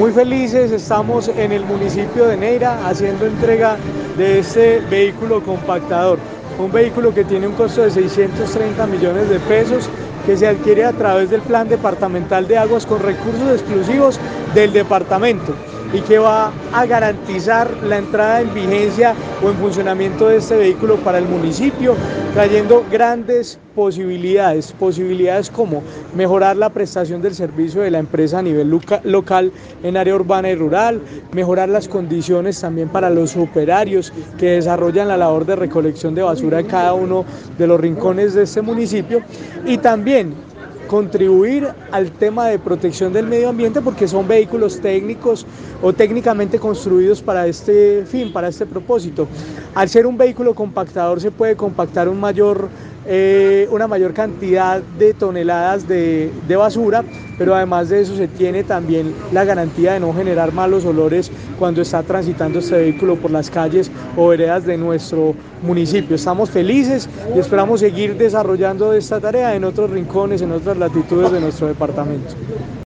Muy felices, estamos en el municipio de Neira haciendo entrega de este vehículo compactador, un vehículo que tiene un costo de 630 millones de pesos, que se adquiere a través del Plan Departamental de Aguas con recursos exclusivos del departamento y que va a garantizar la entrada en vigencia o en funcionamiento de este vehículo para el municipio, trayendo grandes posibilidades como mejorar la prestación del servicio de la empresa a nivel local en área urbana y rural, mejorar las condiciones también para los operarios que desarrollan la labor de recolección de basura en cada uno de los rincones de este municipio, y también contribuir al tema de protección del medio ambiente, porque son vehículos técnicos o técnicamente construidos para este fin, para este propósito. Al ser un vehículo compactador se puede compactar una mayor cantidad de toneladas de basura, pero además de eso se tiene también la garantía de no generar malos olores cuando está transitando este vehículo por las calles o veredas de nuestro municipio. Estamos felices y esperamos seguir desarrollando esta tarea en otros rincones, en otras latitudes de nuestro departamento.